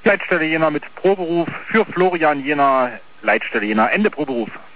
Leitstelle Jena mit Proberuf für Florian Jena, Leitstelle Jena, Ende Proberuf.